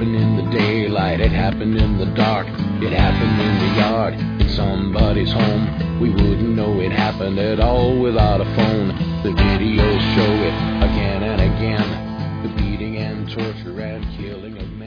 happened in the daylight, it happened in the dark, it happened in the yard, in somebody's home. We wouldn't know it happened at all without a phone. The videos show it again and again, the beating and torture and killing of men.